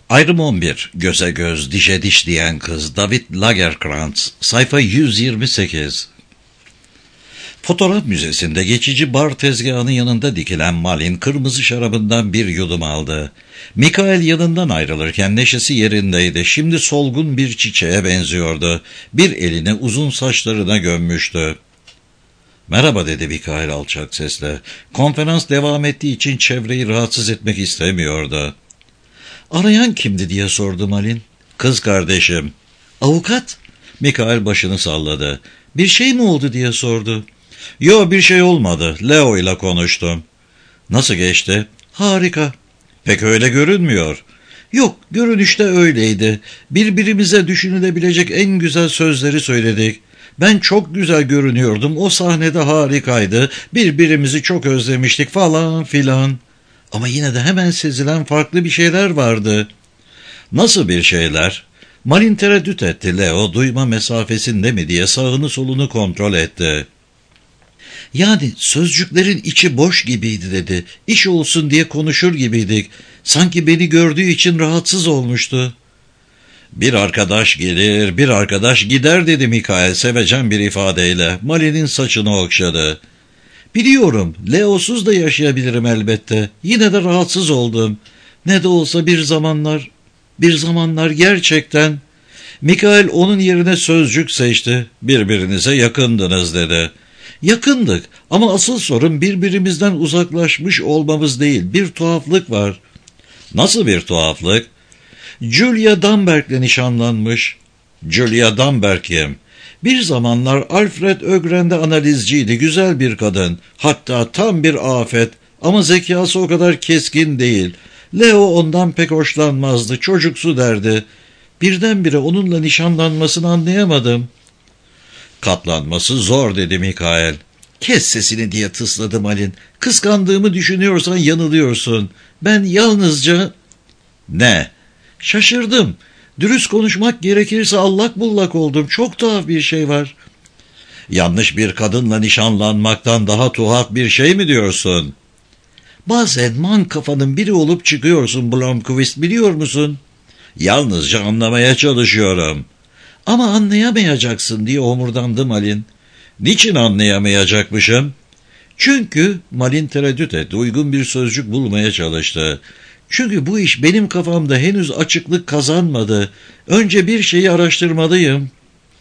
Ayrım 11. Göze göz, dişe diş diyen kız. David Lagerkrantz. Sayfa 128. Fotoğraf müzesinde geçici bar tezgahının yanında dikilen Malin kırmızı şarabından bir yudum aldı. Mikael yanından ayrılırken neşesi yerindeydi. Şimdi solgun bir çiçeğe benziyordu. Bir elini uzun saçlarına gömmüştü. "Merhaba," dedi Mikael alçak sesle. Konferans devam ettiği için çevreyi rahatsız etmek istemiyordu. "Arayan kimdi?" diye sordu Malin. "Kız kardeşim." "Avukat?" Mikael başını salladı. "Bir şey mi oldu?" diye sordu. "Yo, bir şey olmadı. Leo ile konuştum." "Nasıl geçti?" "Harika." "Pek öyle görünmüyor." "Yok, görünüşte öyleydi. Birbirimize düşünülebilecek en güzel sözleri söyledik. Ben çok güzel görünüyordum. O sahnede harikaydı. Birbirimizi çok özlemiştik falan filan. Ama yine de hemen sezilen farklı bir şeyler vardı." "Nasıl bir şeyler?" Malin tereddüt etti. Leo duyma mesafesinde mi diye sağını solunu kontrol etti. "Yani sözcüklerin içi boş gibiydi," dedi. "İş olsun diye konuşur gibiydik. Sanki beni gördüğü için rahatsız olmuştu." "Bir arkadaş gelir, bir arkadaş gider," dedi Mikael sevecen bir ifadeyle. Malin'in saçını okşadı. "Biliyorum, Leo'suz da yaşayabilirim elbette. Yine de rahatsız oldum. Ne de olsa bir zamanlar gerçekten..." Mikael onun yerine sözcük seçti. "Birbirinize yakındınız," dedi. "Yakındık ama asıl sorun birbirimizden uzaklaşmış olmamız değil. Bir tuhaflık var." "Nasıl bir tuhaflık?" "Julia Damberg'le nişanlanmış." "Julia Damberg kim?" "Bir zamanlar Alfred Ögren'de analizciydi, güzel bir kadın. Hatta tam bir afet ama zekası o kadar keskin değil. Leo ondan pek hoşlanmazdı, çocuksu derdi. Birdenbire onunla nişanlanmasını anlayamadım." "Katlanması zor," dedi Mikael. "Kes sesini," diye tısladı Malin. "Kıskandığımı düşünüyorsan yanılıyorsun. Ben yalnızca..." "Ne?" "Şaşırdım. Dürüst konuşmak gerekirse allak bullak oldum. Çok tuhaf bir şey var." "Yanlış bir kadınla nişanlanmaktan daha tuhaf bir şey mi diyorsun?" "Bazen man kafanın biri olup çıkıyorsun Blomqvist, biliyor musun?" "Yalnızca anlamaya çalışıyorum." "Ama anlayamayacaksın," diye homurdandı Malin. "Niçin anlayamayacakmışım?" "Çünkü..." Malin tereddüt etti. Uygun bir sözcük bulmaya çalıştı. "Çünkü bu iş benim kafamda henüz açıklık kazanmadı. Önce bir şeyi araştırmalıyım."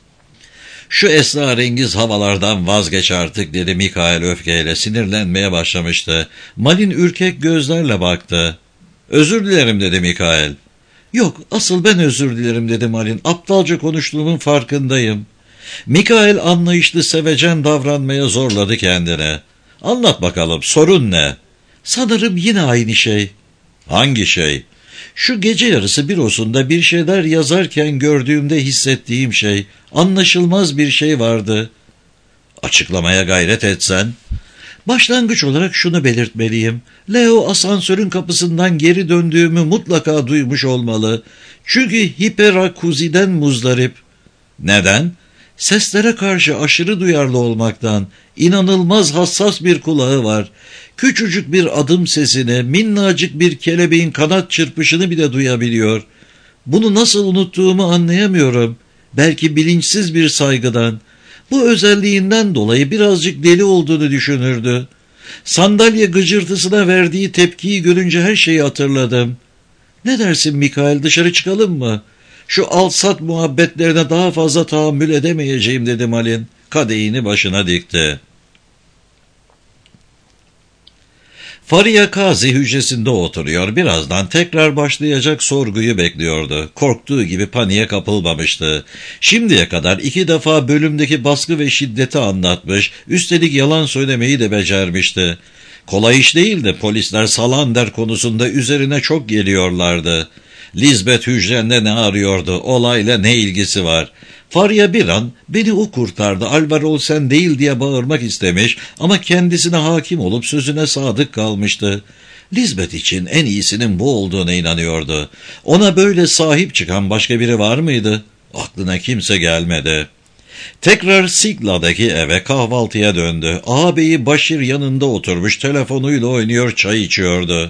"Şu esrarengiz havalardan vazgeç artık," dedi Mikael öfkeyle. Sinirlenmeye başlamıştı. Malin ürkek gözlerle baktı. "Özür dilerim," dedi Mikael. "Yok, asıl ben özür dilerim," dedi Malin. "Aptalca konuştuğumun farkındayım." Mikael anlayışlı, sevecen davranmaya zorladı kendine. "Anlat bakalım, sorun ne?" "Sanırım yine aynı şey." "Hangi şey?" "Şu gece yarısı bürosunda bir şeyler yazarken gördüğümde hissettiğim şey. Anlaşılmaz bir şey vardı." "Açıklamaya gayret etsen." "Başlangıç olarak şunu belirtmeliyim. Leo asansörün kapısından geri döndüğümü mutlaka duymuş olmalı. Çünkü hiperakuziden muzdarip." "Neden?" "Seslere karşı aşırı duyarlı olmaktan. İnanılmaz hassas bir kulağı var. Küçücük bir adım sesini, minnacık bir kelebeğin kanat çırpışını bile duyabiliyor. Bunu nasıl unuttuğumu anlayamıyorum. Belki bilinçsiz bir saygıdan. Bu özelliğinden dolayı birazcık deli olduğunu düşünürdü. Sandalye gıcırtısına verdiği tepkiyi görünce her şeyi hatırladım." "Ne dersin Mikael, dışarı çıkalım mı?" "Şu al-sat muhabbetlerine daha fazla tahammül edemeyeceğim," dedi Malin. Kadehini başına dikti. Fariha Kazi hücresinde oturuyor. Birazdan tekrar başlayacak sorguyu bekliyordu. Korktuğu gibi paniğe kapılmamıştı. Şimdiye kadar 2 defa bölümdeki baskı ve şiddeti anlatmış, üstelik yalan söylemeyi de becermişti. Kolay iş değildi. Polisler Salander konusunda üzerine çok geliyorlardı. Lisbeth hücrende ne arıyordu? Olayla ne ilgisi var? Fariha bir an "Beni o kurtardı, Alvar Olsen değil," diye bağırmak istemiş ama kendisine hakim olup sözüne sadık kalmıştı. Lisbeth için en iyisinin bu olduğuna inanıyordu. Ona böyle sahip çıkan başka biri var mıydı? Aklına kimse gelmedi. Tekrar Sigla'daki eve kahvaltıya döndü. Ağabeyi Başir yanında oturmuş telefonuyla oynuyor, çay içiyordu.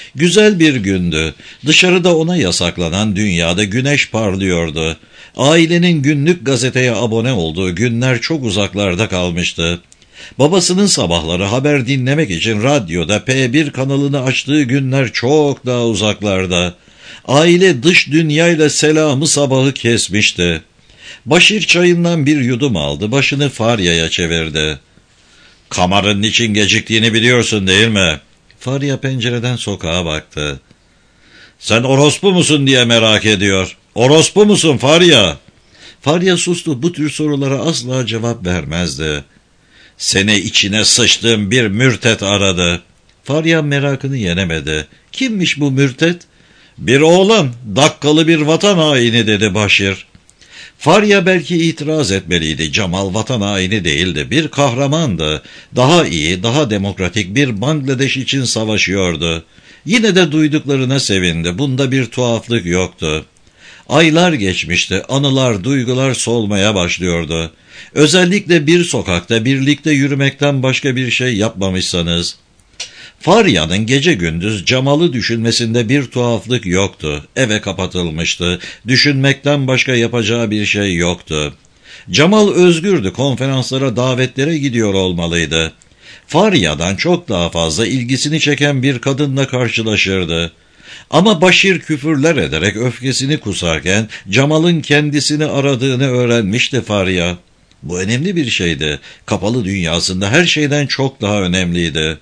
Güzel bir gündü. Dışarıda ona yasaklanan dünyada güneş parlıyordu. Ailenin günlük gazeteye abone olduğu günler çok uzaklarda kalmıştı. Babasının sabahları haber dinlemek için radyoda P1 kanalını açtığı günler çok daha uzaklarda. Aile dış dünyayla selamı sabahı kesmişti. Başir çayından bir yudum aldı, başını Farya'ya çevirdi. "Kamarın niçin geciktiğini biliyorsun değil mi?" Farya pencereden sokağa baktı. "Sen orospu musun diye merak ediyor. Orospu musun Farya?" Farya sustu, bu tür sorulara asla cevap vermezdi. "Seni içine sıçtığım bir mürtet aradı." Farya merakını yenemedi. "Kimmiş bu mürtet?" "Bir oğlan, dakkalı bir vatan haini," dedi Başir. Farya belki itiraz etmeliydi. Cemal vatan haini değildi, bir kahramandı. Daha iyi, daha demokratik bir Bangladeş için savaşıyordu. Yine de duyduklarına sevindi. Bunda bir tuhaflık yoktu. Aylar geçmişti, anılar, duygular solmaya başlıyordu. Özellikle bir sokakta birlikte yürümekten başka bir şey yapmamışsanız. Farya'nın gece gündüz Cemal'ı düşünmesinde bir tuhaflık yoktu. Eve kapatılmıştı. Düşünmekten başka yapacağı bir şey yoktu. Cemal özgürdü. Konferanslara, davetlere gidiyor olmalıydı. Farya'dan çok daha fazla ilgisini çeken bir kadınla karşılaşırdı. Ama Başir küfürler ederek öfkesini kusarken Cemal'ın kendisini aradığını öğrenmişti Farya. Bu önemli bir şeydi. Kapalı dünyasında her şeyden çok daha önemliydi.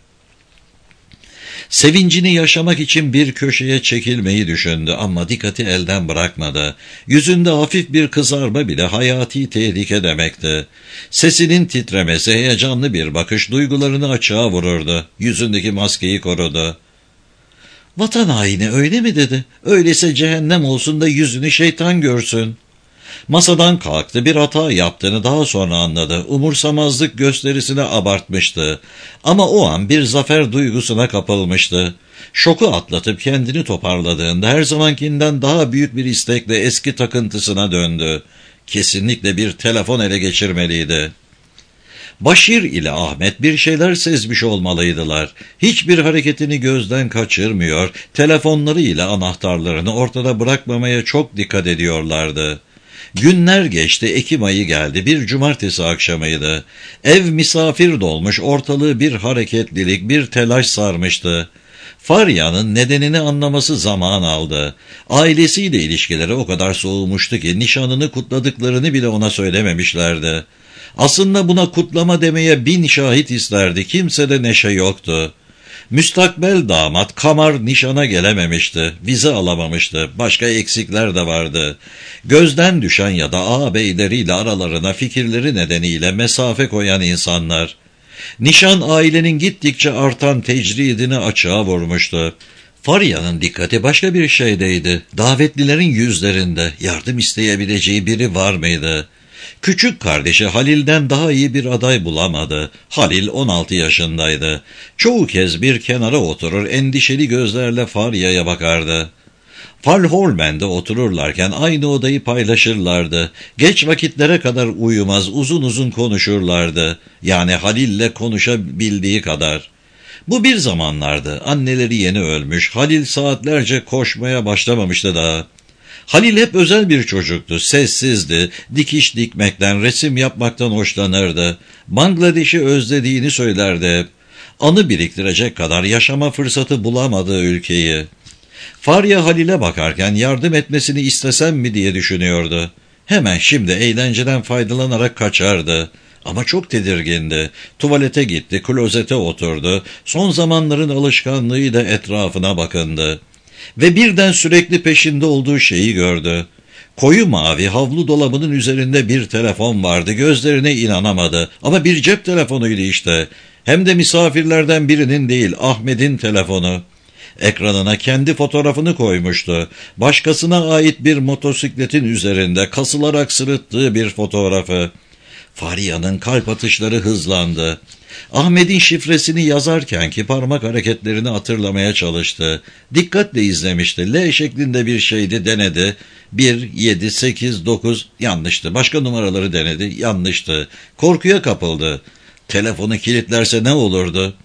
Sevincini yaşamak için bir köşeye çekilmeyi düşündü ama dikkati elden bırakmadı. Yüzünde hafif bir kızarma bile hayati tehlike demekti. Sesinin titremesi, heyecanlı bir bakış duygularını açığa vururdu. Yüzündeki maskeyi korudu. "Vatan haini öyle mi?" dedi. "Öyleyse cehennem olsun da yüzünü şeytan görsün." Masadan kalktı, bir hata yaptığını daha sonra anladı. Umursamazlık gösterisine abartmıştı. Ama o an bir zafer duygusuna kapılmıştı. Şoku atlatıp kendini toparladığında her zamankinden daha büyük bir istekle eski takıntısına döndü. Kesinlikle bir telefon ele geçirmeliydi. Başir ile Ahmet bir şeyler sezmiş olmalıydılar. Hiçbir hareketini gözden kaçırmıyor, telefonlarıyla anahtarlarını ortada bırakmamaya çok dikkat ediyorlardı. Günler geçti, Ekim ayı geldi, bir cumartesi akşamıydı. Ev misafir dolmuş, ortalığı bir hareketlilik, bir telaş sarmıştı. Farya'nın nedenini anlaması zaman aldı. Ailesiyle ilişkileri o kadar soğumuştu ki nişanını kutladıklarını bile ona söylememişlerdi. Aslında buna kutlama demeye 1000 şahit isterdi, kimsede neşe yoktu. Müstakbel damat Kamar nişana gelememişti, vize alamamıştı, başka eksikler de vardı. Gözden düşen ya da ağabeyleriyle aralarına fikirleri nedeniyle mesafe koyan insanlar. Nişan ailenin gittikçe artan tecridini açığa vurmuştu. Farya'nın dikkati başka bir şeydeydi. Davetlilerin yüzlerinde yardım isteyebileceği biri var mıydı? Küçük kardeşi Halil'den daha iyi bir aday bulamadı. Halil 16 yaşındaydı. Çoğu kez bir kenara oturur, endişeli gözlerle Farya'ya bakardı. Falholmen'de otururlarken aynı odayı paylaşırlardı. Geç vakitlere kadar uyumaz, uzun uzun konuşurlardı. Yani Halil'le konuşabildiği kadar. Bu bir zamanlardı. Anneleri yeni ölmüş, Halil saatlerce koşmaya başlamamıştı daha. Halil hep özel bir çocuktu, sessizdi, dikiş dikmekten, resim yapmaktan hoşlanırdı. Bangladeş'i özlediğini söylerdi. Anı biriktirecek kadar yaşama fırsatı bulamadığı ülkeyi. Farya Halil'e bakarken yardım etmesini istesem mi diye düşünüyordu. Hemen şimdi eğlenceden faydalanarak kaçardı. Ama çok tedirgindi. Tuvalete gitti, klozete oturdu. Son zamanların alışkanlığıyla etrafına bakındı. Ve birden sürekli peşinde olduğu şeyi gördü. Koyu mavi havlu dolabının üzerinde bir telefon vardı. Gözlerine inanamadı. Ama bir cep telefonuydu işte. Hem de misafirlerden birinin değil, Ahmet'in telefonu. Ekranına kendi fotoğrafını koymuştu. Başkasına ait bir motosikletin üzerinde kasılarak sırıttığı bir fotoğrafı. Farya'nın kalp atışları hızlandı. Ahmet'in şifresini yazarkenki parmak hareketlerini hatırlamaya çalıştı. Dikkatle izlemişti. L şeklinde bir şeydi, denedi. 1, 7, 8, 9 yanlıştı. Başka numaraları denedi, yanlıştı. Korkuya kapıldı. Telefonu kilitlerse ne olurdu?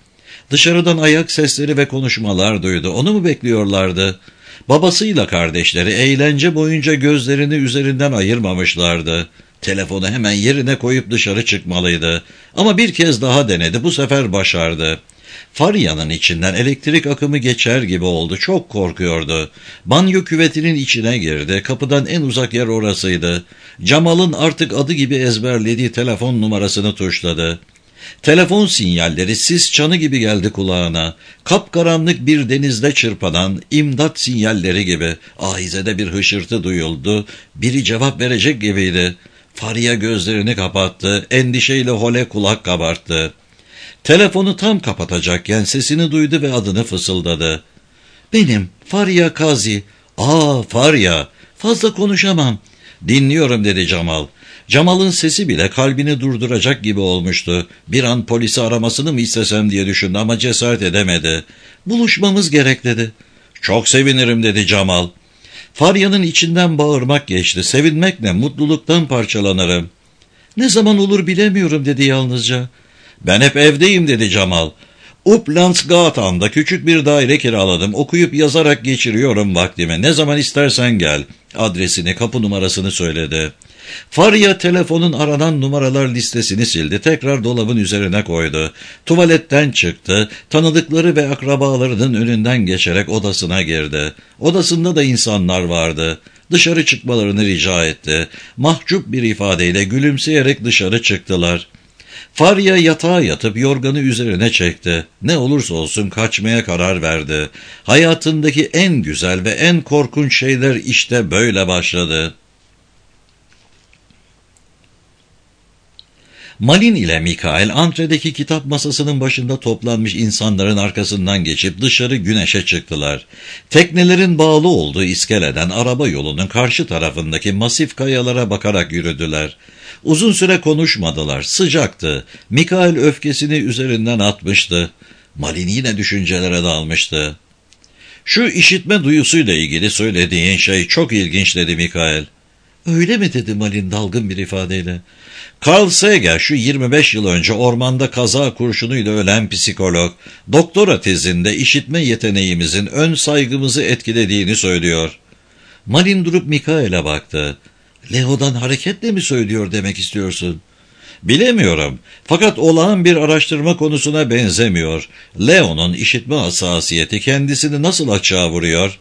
Dışarıdan ayak sesleri ve konuşmalar duydu. Onu mu bekliyorlardı? Babasıyla kardeşleri eğlence boyunca gözlerini üzerinden ayırmamışlardı. Telefonu hemen yerine koyup dışarı çıkmalıydı. Ama bir kez daha denedi, bu sefer başardı. Farya'nın içinden elektrik akımı geçer gibi oldu. Çok korkuyordu. Banyo küvetinin içine girdi. Kapıdan en uzak yer orasıydı. Cemal'ın artık adı gibi ezberlediği telefon numarasını tuşladı. Telefon sinyalleri sis çanı gibi geldi kulağına. Kapkaranlık bir denizde çırpanan imdat sinyalleri gibi. Ahizede bir hışırtı duyuldu. Biri cevap verecek gibiydi. Farya gözlerini kapattı. Endişeyle hole kulak kabarttı. Telefonu tam kapatacakken sesini duydu ve adını fısıldadı. "Benim, Farya Kazi." Farya, fazla konuşamam." "Dinliyorum," dedi Cemal. Cemal'ın sesi bile kalbini durduracak gibi olmuştu. Bir an polisi aramasını mı istesem diye düşündü ama cesaret edemedi. "Buluşmamız gerek," dedi. "Çok sevinirim," dedi Cemal. Farya'nın içinden bağırmak geçti. "Sevinmek ne, mutluluktan parçalanırım." "Ne zaman olur bilemiyorum," dedi yalnızca. "Ben hep evdeyim," dedi Cemal. "Uplandsgatan'da küçük bir daire kiraladım. Okuyup yazarak geçiriyorum vaktimi. Ne zaman istersen gel." Adresini, kapı numarasını söyledi. Farya telefonun aranan numaralar listesini sildi. Tekrar dolabın üzerine koydu. Tuvaletten çıktı. Tanıdıkları ve akrabalarının önünden geçerek odasına girdi. Odasında da insanlar vardı. Dışarı çıkmalarını rica etti. Mahcup bir ifadeyle gülümseyerek dışarı çıktılar. Farya yatağa yatıp yorganı üzerine çekti. Ne olursa olsun kaçmaya karar verdi. Hayatındaki en güzel ve en korkunç şeyler işte böyle başladı. Malin ile Mikael antredeki kitap masasının başında toplanmış insanların arkasından geçip dışarı güneşe çıktılar. Teknelerin bağlı olduğu iskeleden araba yolunun karşı tarafındaki masif kayalara bakarak yürüdüler. Uzun süre konuşmadılar, sıcaktı. Mikael öfkesini üzerinden atmıştı. Malin yine düşüncelere dalmıştı. "Şu işitme duyusuyla ilgili söylediğin şey çok ilginç," dedi Mikael. "Öyle mi?" dedi Malin dalgın bir ifadeyle. Carl Sagan şu 25 yıl önce ormanda kaza kurşunuyla ölen psikolog, doktora tezinde işitme yeteneğimizin ön saygımızı etkilediğini söylüyor. Malin durup Mikael'e baktı. "Leo'dan hareketle mi söylüyor demek istiyorsun?" "Bilemiyorum. Fakat olağan bir araştırma konusuna benzemiyor. Leo'nun işitme hassasiyeti kendisini nasıl açığa vuruyor?"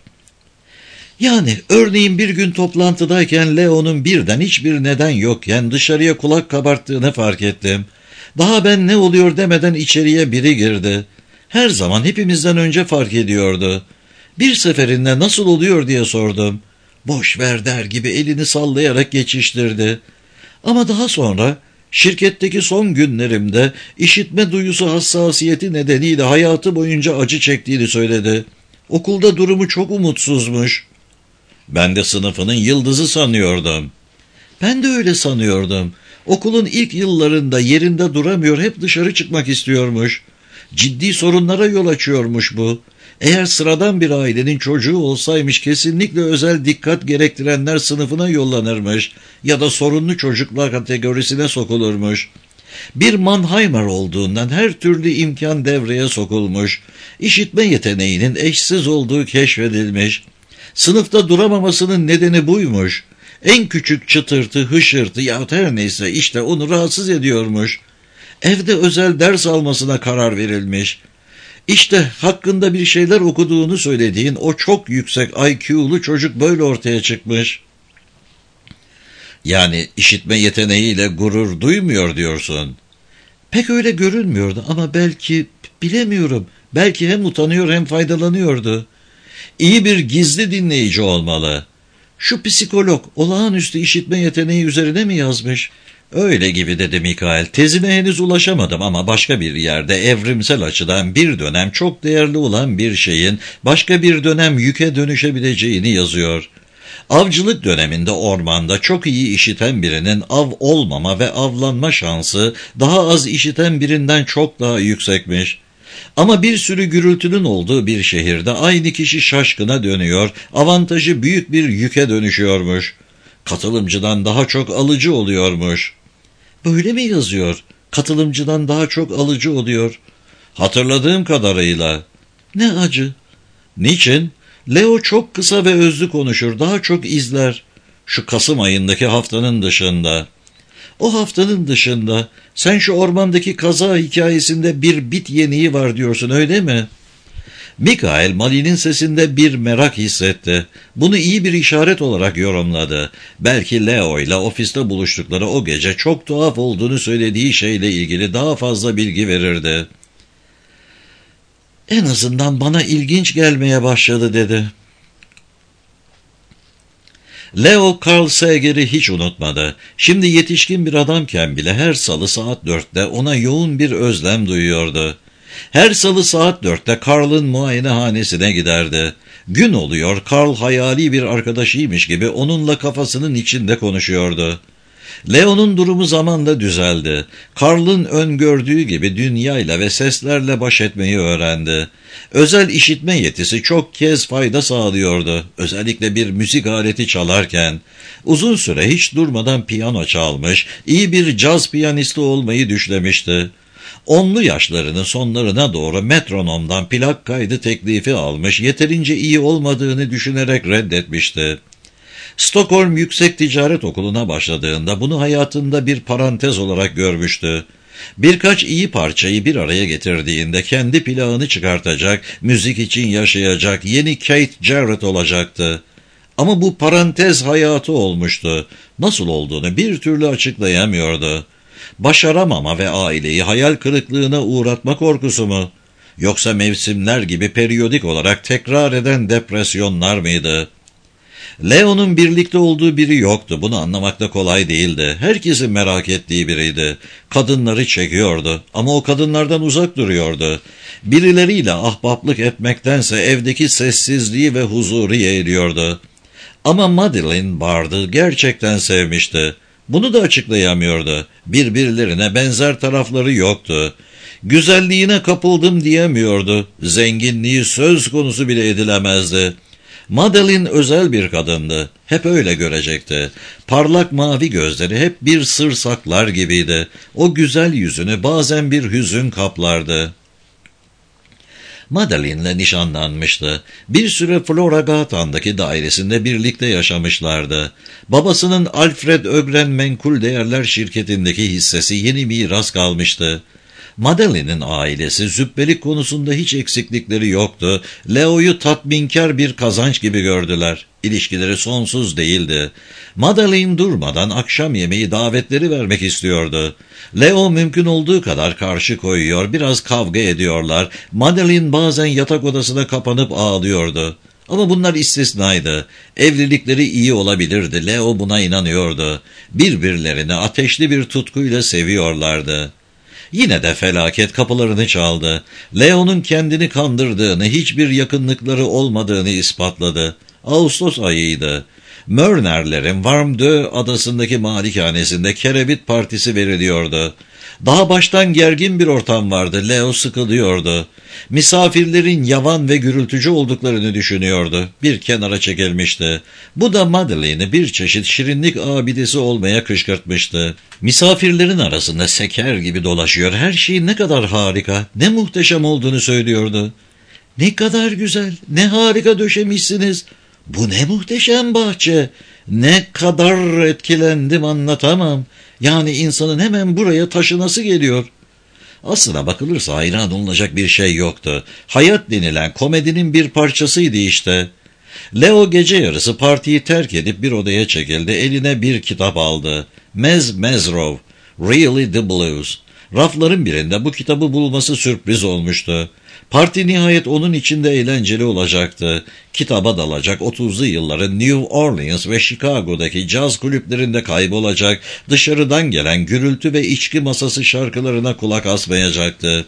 "Yani örneğin bir gün toplantıdayken Leo'nun birden hiçbir neden yokken dışarıya kulak kabarttığını fark ettim. Daha ben ne oluyor demeden içeriye biri girdi. Her zaman hepimizden önce fark ediyordu. Bir seferinde nasıl oluyor diye sordum. Boş ver der gibi elini sallayarak geçiştirdi. Ama daha sonra şirketteki son günlerimde işitme duyusu hassasiyeti nedeniyle hayatı boyunca acı çektiğini söyledi. Okulda durumu çok umutsuzmuş." "Ben de sınıfının yıldızı sanıyordum." "Ben de öyle sanıyordum. Okulun ilk yıllarında yerinde duramıyor, hep dışarı çıkmak istiyormuş. Ciddi sorunlara yol açıyormuş bu. Eğer sıradan bir ailenin çocuğu olsaymış kesinlikle özel dikkat gerektirenler sınıfına yollanırmış ya da sorunlu çocuklar kategorisine sokulurmuş. Bir Mannheimer olduğundan her türlü imkan devreye sokulmuş. İşitme yeteneğinin eşsiz olduğu keşfedilmiş. Sınıfta duramamasının nedeni buymuş. En küçük çıtırtı, hışırtı yahut her neyse işte onu rahatsız ediyormuş. Evde özel ders almasına karar verilmiş. İşte hakkında bir şeyler okuduğunu söylediğin o çok yüksek IQ'lu çocuk böyle ortaya çıkmış." "Yani işitme yeteneğiyle gurur duymuyor diyorsun." "Pek öyle görünmüyordu ama belki, bilemiyorum. Belki hem utanıyor hem faydalanıyordu." "İyi bir gizli dinleyici olmalı." "Şu psikolog olağanüstü işitme yeteneği üzerine mi yazmış?" "Öyle gibi," dedi Mikael. "Tezine henüz ulaşamadım ama başka bir yerde evrimsel açıdan bir dönem çok değerli olan bir şeyin başka bir dönem yüke dönüşebileceğini yazıyor. Avcılık döneminde ormanda çok iyi işiten birinin av olmama ve avlanma şansı daha az işiten birinden çok daha yüksekmiş. Ama bir sürü gürültünün olduğu bir şehirde aynı kişi şaşkına dönüyor, avantajı büyük bir yüke dönüşüyormuş. Katılımcıdan daha çok alıcı oluyormuş." "Böyle mi yazıyor? Katılımcıdan daha çok alıcı oluyor." Hatırladığım kadarıyla. Ne acı. Niçin? Leo çok kısa ve özlü konuşur, daha çok izler. Şu Kasım ayındaki haftanın dışında. O haftanın dışında sen şu ormandaki kaza hikayesinde bir bit yeniği var diyorsun, öyle mi? Mikael, Molly'nin sesinde bir merak hissetti. Bunu iyi bir işaret olarak yorumladı. Belki Leo ile ofiste buluştukları o gece çok tuhaf olduğunu söylediği şeyle ilgili daha fazla bilgi verirdi. En azından bana ilginç gelmeye başladı dedi. Leo Carl Sager'i hiç unutmadı. Şimdi yetişkin bir adamken bile her salı saat 4'te ona yoğun bir özlem duyuyordu. Her salı saat 4'te Carl'ın muayenehanesine giderdi. Gün oluyor, Carl hayali bir arkadaşıymış gibi onunla kafasının içinde konuşuyordu. Leo'nun durumu zamanla düzeldi. Carl'ın öngördüğü gibi dünyayla ve seslerle baş etmeyi öğrendi. Özel işitme yetisi çok kez fayda sağlıyordu. Özellikle bir müzik aleti çalarken. Uzun süre hiç durmadan piyano çalmış, iyi bir caz piyanisti olmayı düşlemişti. 10'lu yaşlarının sonlarına doğru metronomdan plak kaydı teklifi almış, yeterince iyi olmadığını düşünerek reddetmişti. Stockholm Yüksek Ticaret Okulu'na başladığında bunu hayatında bir parantez olarak görmüştü. Birkaç iyi parçayı bir araya getirdiğinde kendi plağını çıkartacak, müzik için yaşayacak, yeni Keith Jarrett olacaktı. Ama bu parantez hayatı olmuştu. Nasıl olduğunu bir türlü açıklayamıyordu. Başaramama ve aileyi hayal kırıklığına uğratma korkusu mu? Yoksa mevsimler gibi periyodik olarak tekrar eden depresyonlar mıydı? Leo'nun birlikte olduğu biri yoktu. Bunu anlamak da kolay değildi. Herkesin merak ettiği biriydi. Kadınları çekiyordu ama o kadınlardan uzak duruyordu. Birileriyle ahbaplık etmektense evdeki sessizliği ve huzuru yeğliyordu. Ama Madeleine Bard'ı gerçekten sevmişti. Bunu da açıklayamıyordu. Birbirlerine benzer tarafları yoktu. Güzelliğine kapıldım diyemiyordu. Zenginliği söz konusu bile edilemezdi. Madeleine özel bir kadındı. Hep öyle görecekti. Parlak mavi gözleri hep bir sır saklar gibiydi. O güzel yüzünü bazen bir hüzün kaplardı. Madeleine'le nişanlanmıştı. Bir süre Flora Gatan'daki dairesinde birlikte yaşamışlardı. Babasının Alfred Ögren Menkul Değerler şirketindeki hissesi yeni miras kalmıştı. Madeleine'in ailesi züppelik konusunda hiç eksiklikleri yoktu. Leo'yu tatminkar bir kazanç gibi gördüler. İlişkileri sonsuz değildi. Madeleine durmadan akşam yemeği davetleri vermek istiyordu. Leo mümkün olduğu kadar karşı koyuyor, biraz kavga ediyorlar. Madeleine bazen yatak odasına kapanıp ağlıyordu. Ama bunlar istisnaydı. Evlilikleri iyi olabilirdi. Leo buna inanıyordu. Birbirlerini ateşli bir tutkuyla seviyorlardı. Yine de felaket kapılarını çaldı. Leo'nun kendini kandırdığını, hiçbir yakınlıkları olmadığını ispatladı. Ağustos ayıydı. Mörnerlerin Warmdö adasındaki malikanesinde kerebit partisi veriliyordu. Daha baştan gergin bir ortam vardı. Leo sıkılıyordu. Misafirlerin yavan ve gürültücü olduklarını düşünüyordu. Bir kenara çekilmişti. Bu da Madeleine'i bir çeşit şirinlik abidesi olmaya kışkırtmıştı. Misafirlerin arasında seker gibi dolaşıyor. Her şey ne kadar harika, ne muhteşem olduğunu söylüyordu. Ne kadar güzel, ne harika döşemişsiniz. Bu ne muhteşem bahçe. Ne kadar etkilendim anlatamam. Yani insanın hemen buraya taşınası geliyor. Aslına bakılırsa hayran olunacak bir şey yoktu. Hayat denilen komedinin bir parçasıydı işte. Leo gece yarısı partiyi terk edip bir odaya çekildi. Eline bir kitap aldı. Mez Mezrov, Really the Blues. Rafların birinde bu kitabı bulması sürpriz olmuştu. Parti nihayet onun için de eğlenceli olacaktı. Kitaba dalacak, 30'lu yılların New Orleans ve Chicago'daki caz kulüplerinde kaybolacak, dışarıdan gelen gürültü ve içki masası şarkılarına kulak asmayacaktı.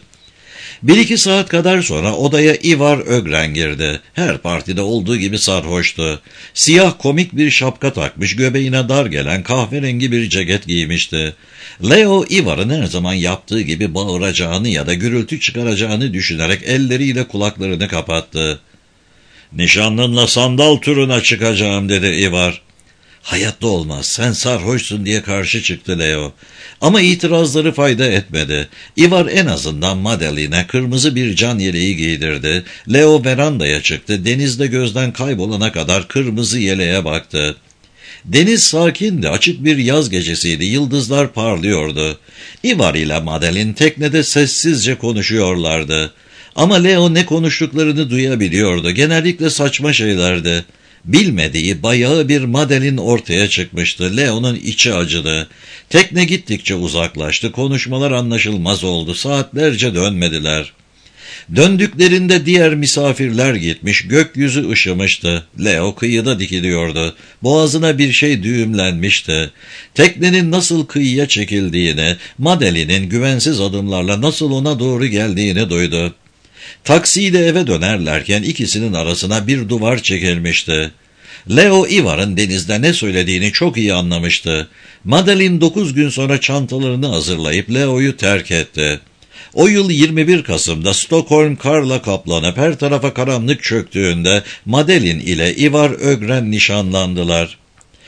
1-2 saat kadar sonra odaya Ivar Ögren girdi. Her partide olduğu gibi sarhoştu. Siyah komik bir şapka takmış, göbeğine dar gelen kahverengi bir ceket giymişti. Leo, Ivar'ın her zaman yaptığı gibi bağıracağını ya da gürültü çıkaracağını düşünerek elleriyle kulaklarını kapattı. "Nişanlınla sandal turuna çıkacağım," dedi Ivar. Hayatta olmaz, sen sarhoşsun diye karşı çıktı Leo. Ama itirazları fayda etmedi. Ivar en azından Madeline'e kırmızı bir can yeleği giydirdi. Leo verandaya çıktı. Denizde gözden kaybolana kadar kırmızı yeleğe baktı. Deniz sakindi, açık bir yaz gecesiydi, yıldızlar parlıyordu. Ivar ile Madeline teknede sessizce konuşuyorlardı. Ama Leo ne konuştuklarını duyabiliyordu, genellikle saçma şeylerdi. Bilmediği bayağı bir Madeline ortaya çıkmıştı, Leo'nun içi acıdı. Tekne gittikçe uzaklaştı, konuşmalar anlaşılmaz oldu, saatlerce dönmediler. Döndüklerinde diğer misafirler gitmiş, gökyüzü ışımıştı. Leo kıyıda dikiliyordu. Boğazına bir şey düğümlenmişti. Teknenin nasıl kıyıya çekildiğini, Madeline'in güvensiz adımlarla nasıl ona doğru geldiğini duydu. Taksiyle eve dönerlerken ikisinin arasına bir duvar çekilmişti. Leo, Ivar'ın denizde ne söylediğini çok iyi anlamıştı. Madeline 9 gün sonra çantalarını hazırlayıp Leo'yu terk etti. O yıl 21 Kasım'da Stockholm karla kaplanıp her tarafa karanlık çöktüğünde Madeline ile Ivar Ögren nişanlandılar.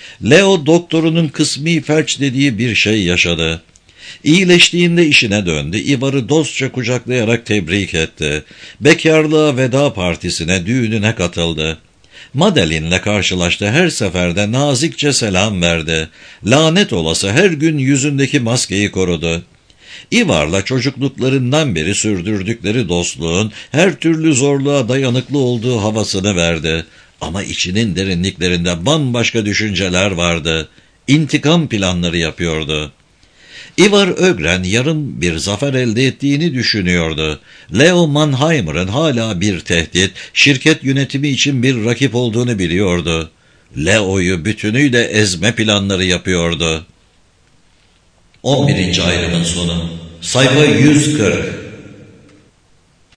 Leo doktorunun kısmi felç dediği bir şey yaşadı. İyileştiğinde işine döndü. Ivar'ı dostça kucaklayarak tebrik etti. Bekarlığa veda partisine, düğününe katıldı. Madeline'le karşılaştı, her seferde nazikçe selam verdi. Lanet olası her gün yüzündeki maskeyi korudu. Ivar'la çocukluklarından beri sürdürdükleri dostluğun her türlü zorluğa dayanıklı olduğu havasını verdi. Ama içinin derinliklerinde bambaşka düşünceler vardı. İntikam planları yapıyordu. Ivar Ögren yarım bir zafer elde ettiğini düşünüyordu. Leo Mannheimer'ın hala bir tehdit, şirket yönetimi için bir rakip olduğunu biliyordu. Leo'yu bütünüyle ezme planları yapıyordu. 11. ayrımın sonu. Sayfa 140.